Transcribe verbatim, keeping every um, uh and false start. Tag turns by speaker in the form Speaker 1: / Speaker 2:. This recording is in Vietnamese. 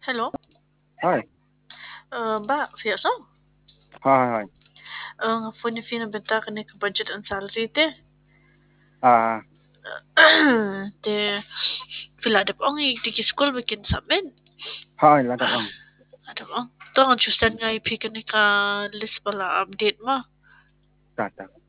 Speaker 1: Hello,
Speaker 2: Hi.
Speaker 1: uh, ba, fiyaso?
Speaker 2: Hi, hi.
Speaker 1: Ang phone niya finabenta ka ni ka budget and salary te.
Speaker 2: Ah,
Speaker 1: te, filadap ang igdiki school bikin samin.
Speaker 2: hi, ladap ang.
Speaker 1: Ada ang. To ang Tuesday nga ipikan ni ka list pala update mo.
Speaker 2: Tata.